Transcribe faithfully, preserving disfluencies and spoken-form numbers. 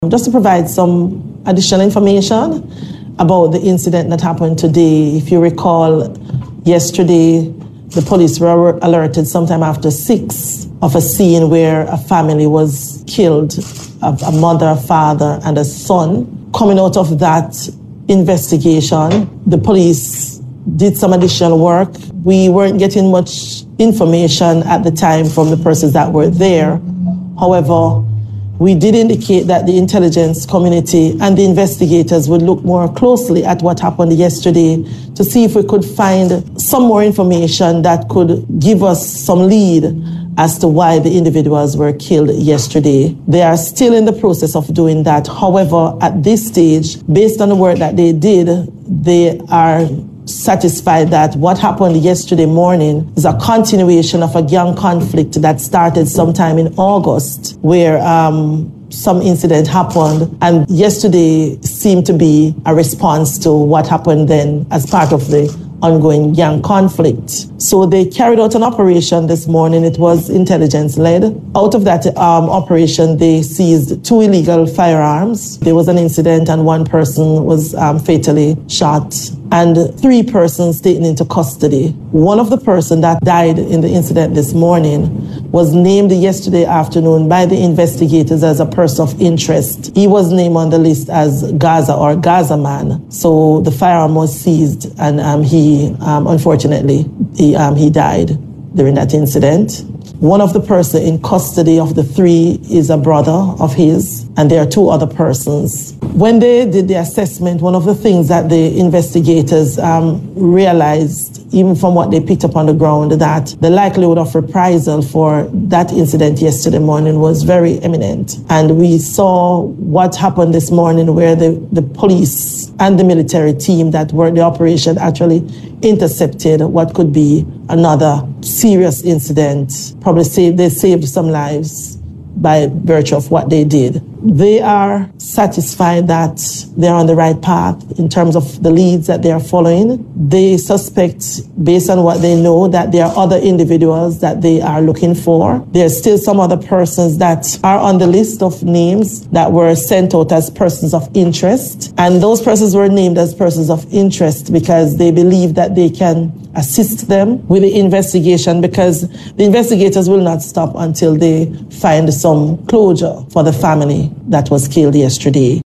Just to provide some additional information about the incident that happened today. If you recall, yesterday the police were alerted sometime after six of a scene where a family was killed, a mother, a father, and a son. Coming out of that investigation, the police did some additional work. We weren't getting much information at the time from the persons that were there. However, we did indicate that the intelligence community and the investigators would look more closely at what happened yesterday to see if we could find some more information that could give us some lead as to why the individuals were killed yesterday. They are still in the process of doing that. However, at this stage, based on the work that they did, they are satisfied that what happened yesterday morning is a continuation of a gang conflict that started sometime in August, where um, some incident happened, and yesterday seemed to be a response to what happened then as part of the ongoing gang conflict. So they carried out an operation this morning. It was intelligence-led. Out of that um, operation, they seized two illegal firearms. There was an incident and one person was um, fatally shot, and three persons taken into custody. One of the persons that died in the incident this morning was named yesterday afternoon by the investigators as a person of interest. He was named on the list as Gaza or Gaza man. So the firearm was seized, and um, he, um, unfortunately, he, um, he died during that incident. One of the persons in custody of the three is a brother of his, and there are two other persons. When they did the assessment, one of the things that the investigators um, realized, even from what they picked up on the ground, that the likelihood of reprisal for that incident yesterday morning was very imminent. And we saw what happened this morning, where the, the police and the military team that worked the operation actually intercepted what could be another serious incident. Probably saved, they saved some lives by virtue of what they did. They are satisfied that they're on the right path in terms of the leads that they are following. They suspect, based on what they know, that there are other individuals that they are looking for. There's still some other persons that are on the list of names that were sent out as persons of interest. And those persons were named as persons of interest because they believe that they can assist them with the investigation, because the investigators will not stop until they find some closure for the family that was killed yesterday.